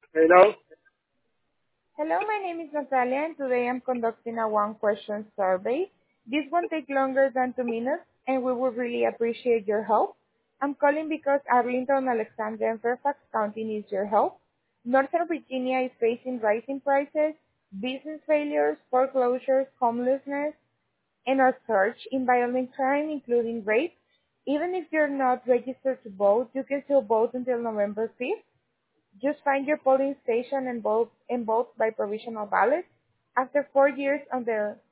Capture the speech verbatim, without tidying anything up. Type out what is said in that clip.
Hello? Hello, my name is Natalia, and today I'm conducting a one-question survey. This won't take longer than two minutes, and we would really appreciate your help. I'm calling because Arlington, Alexandria, and Fairfax County needs your help. Northern Virginia is facing rising prices, business failures, foreclosures, homelessness, and a surge in violent crime, including rape. Even if you're not registered to vote, you can still vote until November fifth. Just find your polling station and vote, and vote by provisional ballot. After four years under